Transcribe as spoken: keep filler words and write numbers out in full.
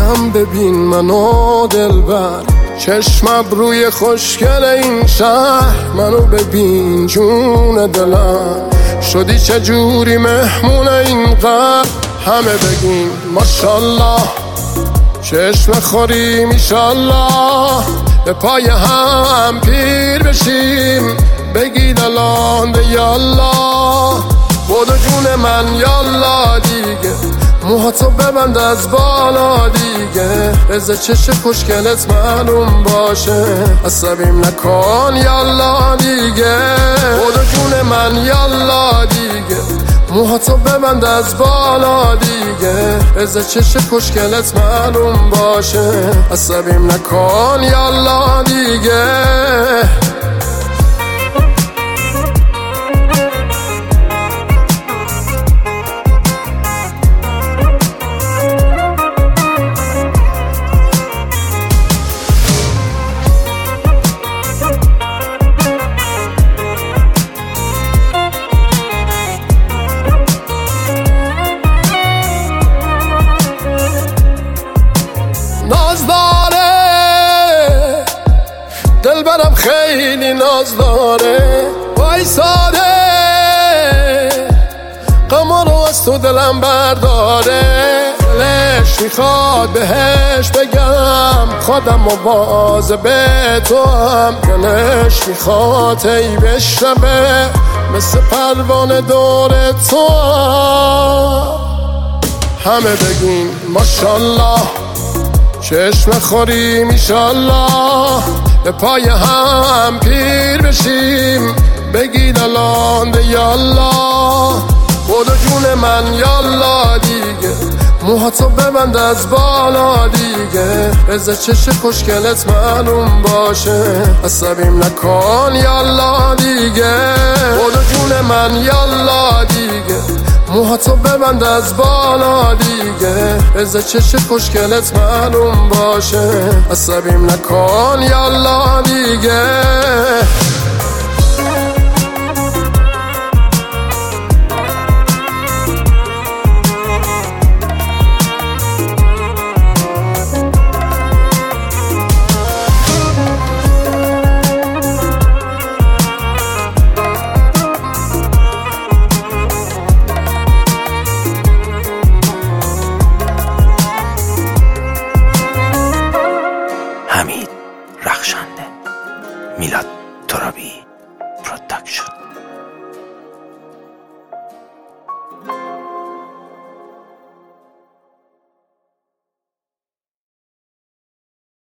هم ببین منو دلبر، چشم روی خوشگل این شهر، منو ببین جون دلم، شدی چجوری مهمون این قهر. همه بگین ماشالله، چشم خوریم ایشالله، به پای هم پیر بشیم، بگید الان ده یالله. بودو جون من یالا دیگه، موهاتو ببند از بالا دیگه، بذار چشم خوشگلت معلوم باشه، عصبیم نکن یالا دیگه. بودو جون من یالا دیگه، موهاتو ببند از بالا دیگه، بذار چشم خوشگلت معلوم باشه، عصبیم نکن یالا دیگه. ناز داره دلبرم، خیلی ناز داره، وایساده غما رو از تو دلم برداره. دلش میخواد بهش بگم خودم مواظب تو هم، دلش میخواد ای بشنبه مثل پروانه دور تو هم. همه بگین ماشالله، چشم خوریم ایشالله، به پای هم پیر بشیم، بگید الان ده یالله. بودو جون من یالا دیگه، موهاتو ببند از بالا دیگه، بذار چشم خوشگلت معلوم باشه، عصبیم نکن یالا دیگه. بودو جون من یالا دیگه، موهاتو ببند از بالا دیگه، بذار چشم خوشگلت معلوم باشه، عصبیم نکن یالا دیگه. حمید رخشنده، میلاد ترابی.